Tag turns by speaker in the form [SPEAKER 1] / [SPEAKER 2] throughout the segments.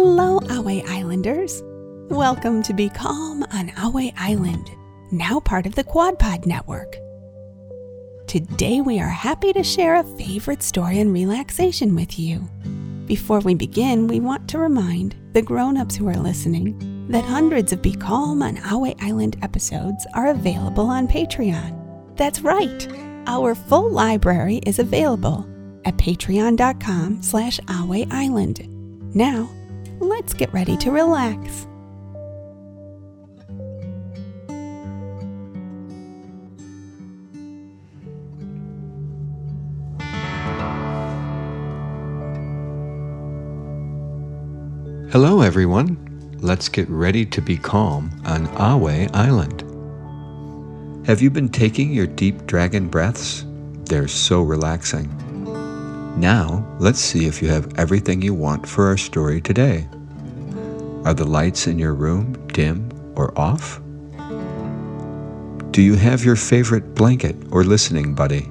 [SPEAKER 1] Hello, Ahway Islanders. Welcome to Be Calm on Ahway Island, now part of the QuadPod Network. Today we are happy to share a favorite story on relaxation with you. Before we begin, we want to remind the grown-ups who are listening that hundreds of Be Calm on Ahway Island episodes are available on Patreon. That's right, our full library is available at patreon.com/Ahway Island. Now, let's get ready to relax.
[SPEAKER 2] Hello everyone, let's get ready to be calm on Ahway Island. Have you been taking your deep dragon breaths? They're so relaxing. Now, let's see if you have everything you want for our story today. Are the lights in your room dim or off? Do you have your favorite blanket or listening buddy?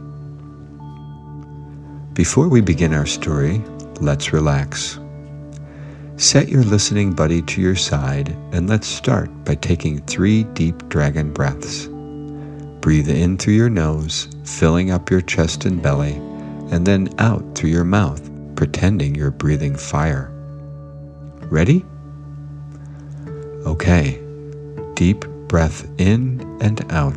[SPEAKER 2] Before we begin our story, let's relax. Set your listening buddy to your side and let's start by taking 3 deep dragon breaths. Breathe in through your nose, filling up your chest and belly, and then out through your mouth, pretending you're breathing fire. Ready? Okay. Deep breath in and out.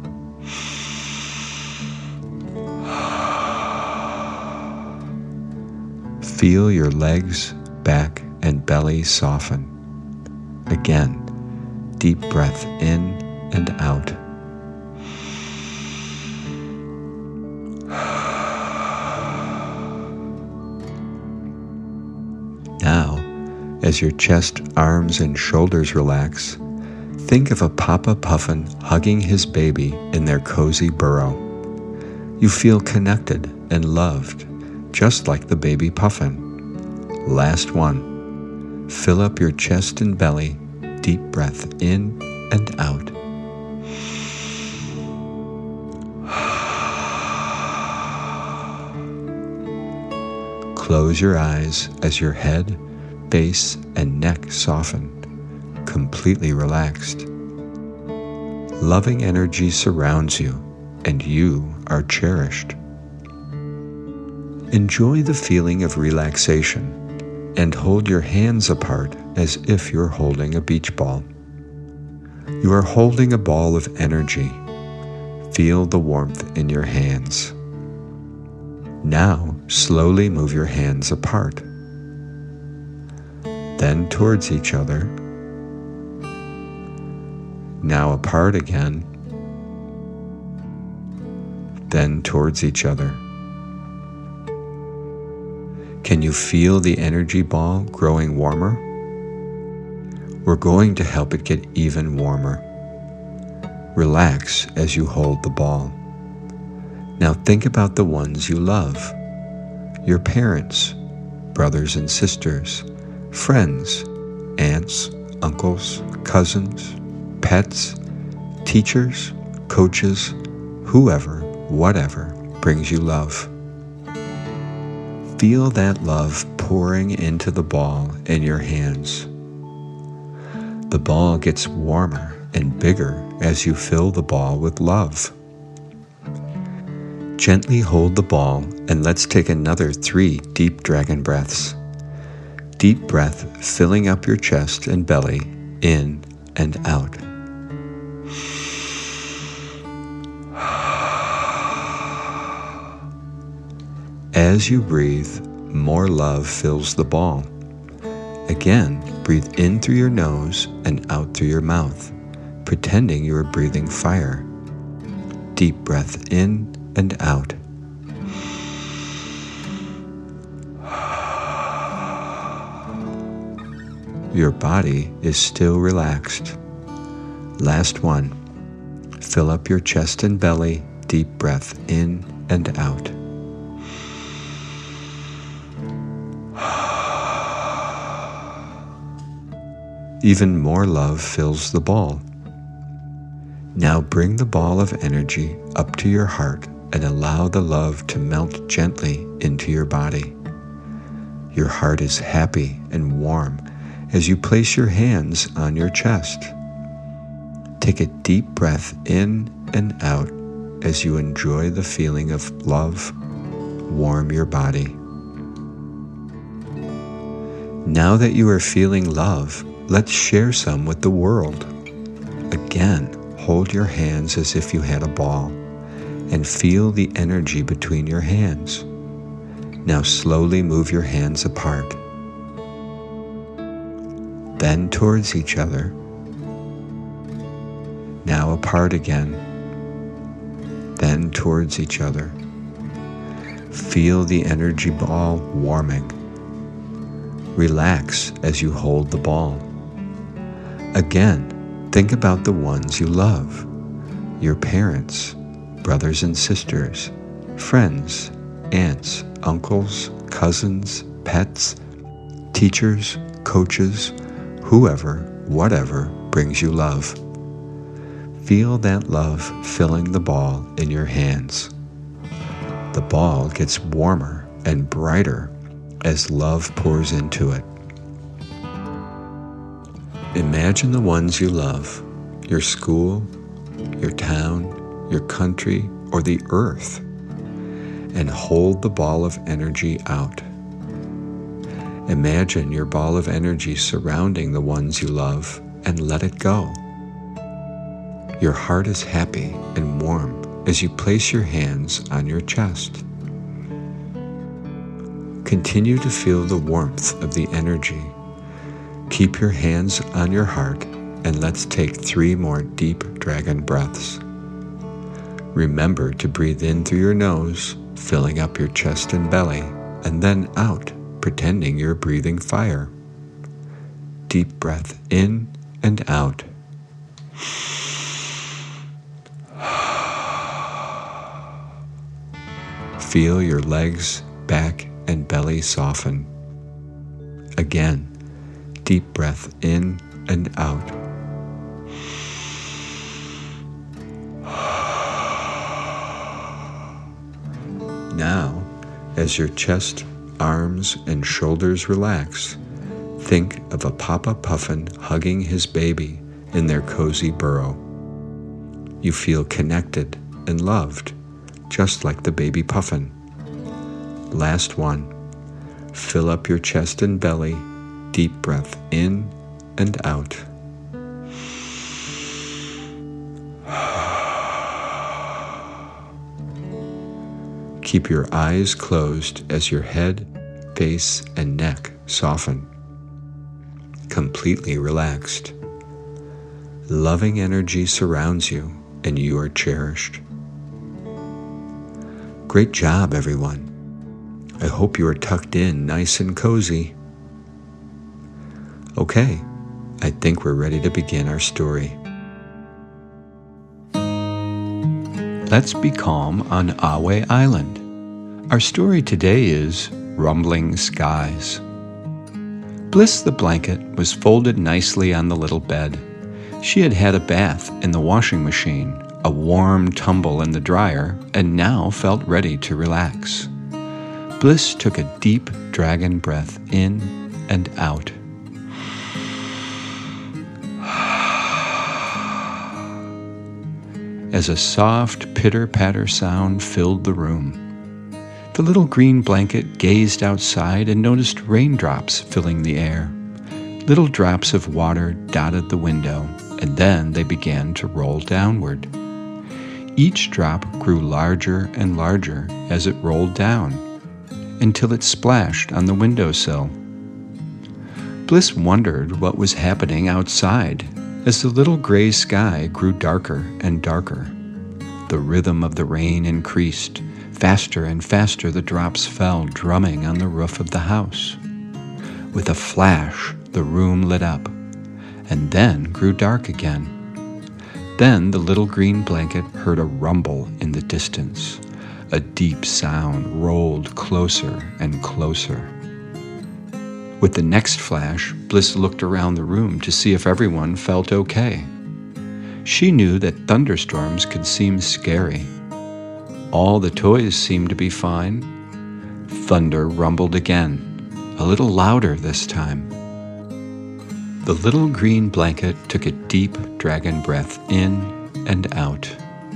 [SPEAKER 2] Feel your legs, back, and belly soften. Again, deep breath in and out. Now, as your chest, arms, and shoulders relax, think of a Papa Puffin hugging his baby in their cozy burrow. You feel connected and loved, just like the baby Puffin. Last one. Fill up your chest and belly, deep breath in and out. Close your eyes as your head, base, and neck soften, completely relaxed. Loving energy surrounds you, and you are cherished. Enjoy the feeling of relaxation and hold your hands apart as if you're holding a beach ball. You are holding a ball of energy. Feel the warmth in your hands. Now, slowly move your hands apart. Then towards each other. Now apart again. Then towards each other. Can you feel the energy ball growing warmer? We're going to help it get even warmer. Relax as you hold the ball. Now think about the ones you love. Your parents, brothers and sisters, friends, aunts, uncles, cousins, pets, teachers, coaches, whoever, whatever brings you love. Feel that love pouring into the ball in your hands. The ball gets warmer and bigger as you fill the ball with love. Gently hold the ball and let's take another 3 deep dragon breaths. Deep breath filling up your chest and belly, in and out. As you breathe, more love fills the ball. Again, breathe in through your nose and out through your mouth, pretending you are breathing fire. Deep breath in and out. Your body is still relaxed. Last one. Fill up your chest and belly, deep breath in and out. Even more love fills the ball. Now bring the ball of energy up to your heart and allow the love to melt gently into your body. Your heart is happy and warm as you place your hands on your chest. Take a deep breath in and out as you enjoy the feeling of love warm your body. Now that you are feeling love, let's share some with the world. Again, hold your hands as if you had a ball and feel the energy between your hands. Now slowly move your hands apart. Then towards each other. Now apart again. Then towards each other. Feel the energy ball warming. Relax as you hold the ball. Again, think about the ones you love, your parents, brothers and sisters, friends, aunts, uncles, cousins, pets, teachers, coaches, whoever, whatever brings you love. Feel that love filling the ball in your hands. The ball gets warmer and brighter as love pours into it. Imagine the ones you love, your school, your town, your country, or the earth, and hold the ball of energy out. Imagine your ball of energy surrounding the ones you love and let it go. Your heart is happy and warm as you place your hands on your chest. Continue to feel the warmth of the energy. Keep your hands on your heart and let's take 3 more deep dragon breaths. Remember to breathe in through your nose, filling up your chest and belly, and then out, pretending you're breathing fire. Deep breath in and out. Feel your legs, back, and belly soften. Again, deep breath in and out. Now, as your chest, arms, and shoulders relax, think of a Papa Puffin hugging his baby in their cozy burrow. You feel connected and loved, just like the baby puffin. Last one. Fill up your chest and belly. Deep breath in and out. Keep your eyes closed as your head, face, and neck soften. Completely relaxed. Loving energy surrounds you, and you are cherished. Great job, everyone. I hope you are tucked in nice and cozy. Okay, I think we're ready to begin our story. Let's be calm on Ahway Island. Our story today is Rumbling Skies. Bliss the blanket was folded nicely on the little bed. She had had a bath in the washing machine, a warm tumble in the dryer, and now felt ready to relax. Bliss took a deep dragon breath in and out. As a soft pitter-patter sound filled the room, the little green blanket gazed outside and noticed raindrops filling the air. Little drops of water dotted the window, and then they began to roll downward. Each drop grew larger and larger as it rolled down, until it splashed on the windowsill. Bliss wondered what was happening outside as the little gray sky grew darker and darker. The rhythm of the rain increased. Faster and faster the drops fell, drumming on the roof of the house. With a flash, the room lit up, and then grew dark again. Then the little green blanket heard a rumble in the distance. A deep sound rolled closer and closer. With the next flash, Bliss looked around the room to see if everyone felt okay. She knew that thunderstorms could seem scary. All the toys seemed to be fine. Thunder rumbled again, a little louder this time. The little green blanket took a deep dragon breath in and out.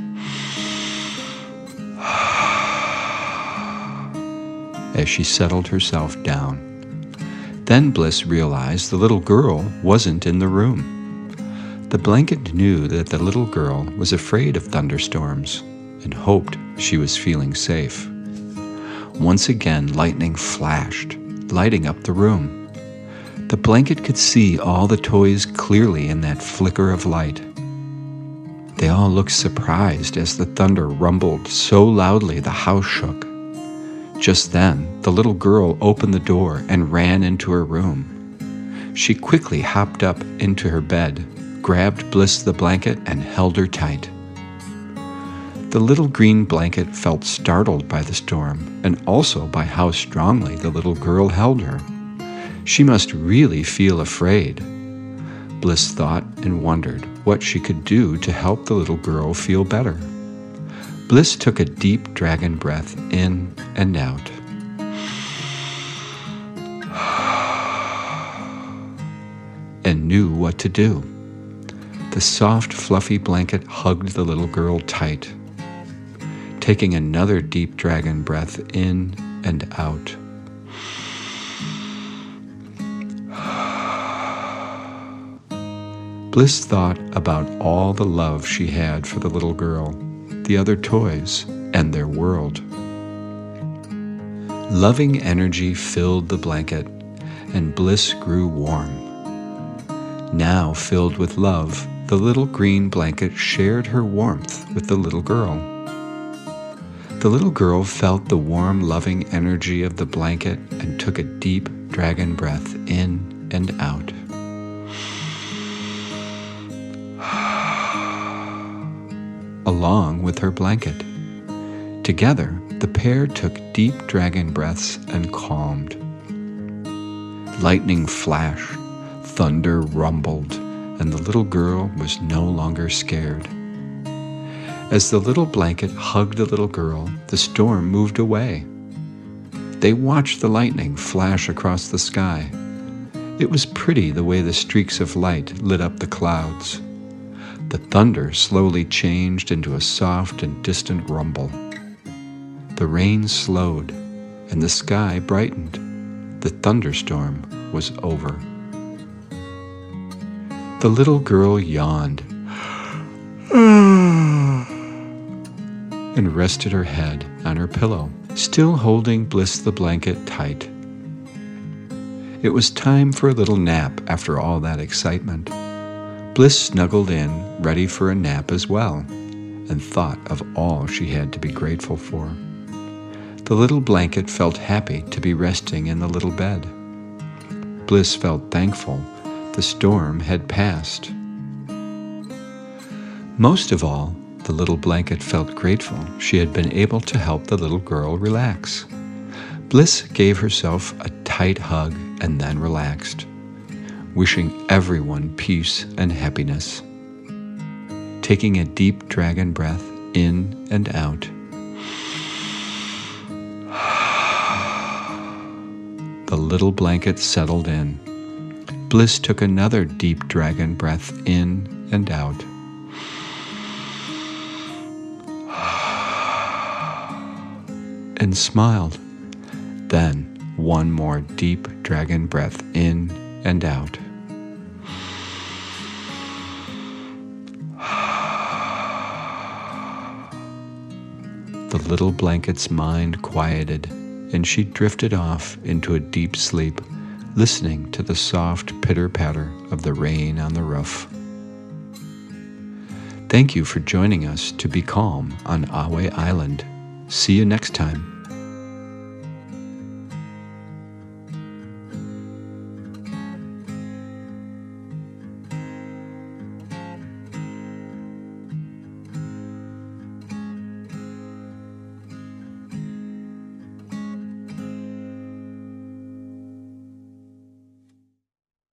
[SPEAKER 2] As she settled herself down. Then Bliss realized the little girl wasn't in the room. The blanket knew that the little girl was afraid of thunderstorms and hoped she was feeling safe. Once again, lightning flashed, lighting up the room. The blanket could see all the toys clearly in that flicker of light. They all looked surprised as the thunder rumbled so loudly the house shook. Just then, the little girl opened the door and ran into her room. She quickly hopped up into her bed, grabbed Bliss the blanket, and held her tight. The little green blanket felt startled by the storm and also by how strongly the little girl held her. She must really feel afraid. Bliss thought and wondered what she could do to help the little girl feel better. Bliss took a deep dragon breath in and out. And knew what to do. The soft, fluffy blanket hugged the little girl tight. Taking another deep dragon breath in and out. Bliss thought about all the love she had for the little girl, the other toys, and their world. Loving energy filled the blanket, and Bliss grew warm. Now filled with love, the little green blanket shared her warmth with the little girl. The little girl felt the warm, loving energy of the blanket and took a deep dragon breath in and out. Along with her blanket. Together, the pair took deep dragon breaths and calmed. Lightning flashed, thunder rumbled, and the little girl was no longer scared. As the little blanket hugged the little girl, the storm moved away. They watched the lightning flash across the sky. It was pretty the way the streaks of light lit up the clouds. The thunder slowly changed into a soft and distant rumble. The rain slowed, and the sky brightened. The thunderstorm was over. The little girl yawned and rested her head on her pillow, still holding Bliss the blanket tight. It was time for a little nap after all that excitement. Bliss snuggled in, ready for a nap as well, and thought of all she had to be grateful for. The little blanket felt happy to be resting in the little bed. Bliss felt thankful the storm had passed. Most of all, the little blanket felt grateful she had been able to help the little girl relax. Bliss gave herself a tight hug and then relaxed, wishing everyone peace and happiness. Taking a deep dragon breath in and out. The little blanket settled in. Bliss took another deep dragon breath in and out. And smiled. Then one more deep dragon breath in and out. The little blanket's mind quieted, and she drifted off into a deep sleep, listening to the soft pitter-patter of the rain on the roof. Thank you for joining us to Be Calm on Ahway Island. See you next time.